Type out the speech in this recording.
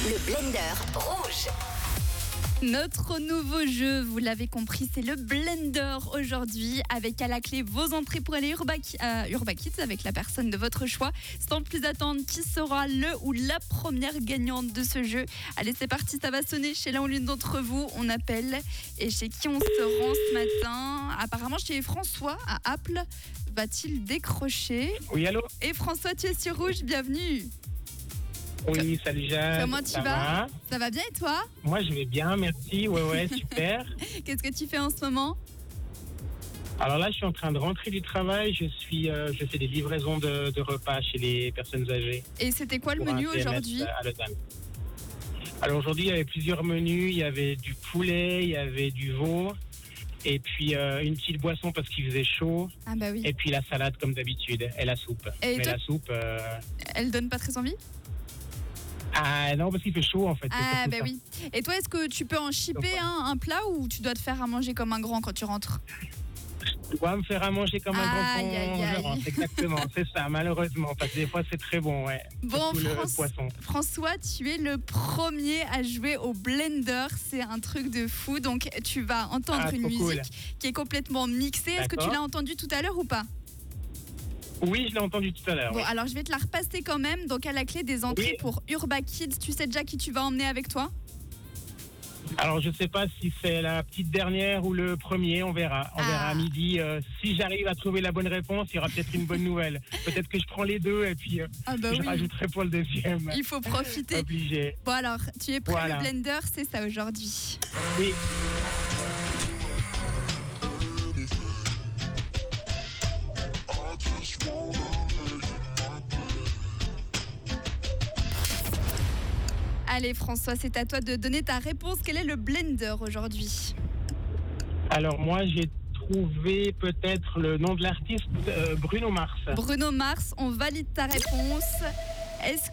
Le Blender rouge. Notre nouveau jeu, vous l'avez compris, c'est le Blender aujourd'hui, avec à la clé vos entrées pour aller Urba Kids avec la personne de votre choix. Sans plus attendre, qui sera le ou la première gagnante de ce jeu? Allez, c'est parti, ça va sonner chez l'un ou l'une d'entre vous. On appelle et chez qui on se rend ce matin? Apparemment chez François à Apple. Va-t-il décrocher? Oui, allô? Et François, tu es sur Rouge, bienvenue. Oui, salut Jeanne. Comment tu vas? Ça va bien et toi? Moi, je vais bien, merci. Ouais, super. Qu'est-ce que tu fais en ce moment? Alors là, je suis en train de rentrer du travail. Je fais des livraisons de repas chez les personnes âgées. Et c'était quoi le pour menu un TMS aujourd'hui? à Lausanne. Alors aujourd'hui, il y avait plusieurs menus. Il y avait du poulet, il y avait du veau. Et puis une petite boisson parce qu'il faisait chaud. Ah bah oui. Et puis la salade comme d'habitude. Et la soupe. Et Mais toi- la soupe... Elle donne pas très envie? Ah non, parce qu'il fait chaud en fait. c'est Ah surtout bah ça. oui. Et toi, est-ce que tu peux en shipper un plat ou tu dois te faire à manger comme un grand quand tu rentres? Je dois me faire à manger comme un Aïe, grand aïe, aïe. je rentre. Exactement, c'est ça, malheureusement. Parce que des fois, c'est très bon, ouais. Bon, Surtout le poisson. François, tu es le premier à jouer au Blender. C'est un truc de fou. Donc, tu vas entendre Ah, une trop musique cool. qui est complètement mixée. Est-ce que tu D'accord. l'as entendue tout à l'heure ou pas? Oui, je l'ai entendu tout à l'heure. Bon, oui. alors je vais te la repasser quand même. Donc, à la clé des entrées Oui. pour Urba Kids, tu sais déjà qui tu vas emmener avec toi? Alors, je sais pas si c'est la petite dernière ou le premier, on verra. On verra à midi. Si j'arrive à trouver la bonne réponse, il y aura peut-être une bonne nouvelle. Peut-être que je prends les deux et puis Ah bah je oui. rajouterai pour le deuxième. Il faut profiter. Obligé. Bon alors, tu es prêt? Voilà. Le Blender, c'est ça aujourd'hui. Oui. Allez François, c'est à toi de donner ta réponse. Quel est le Blender aujourd'hui? Alors, moi, j'ai trouvé peut-être le nom de l'artiste, Bruno Mars. Bruno Mars, on valide ta réponse. Est-ce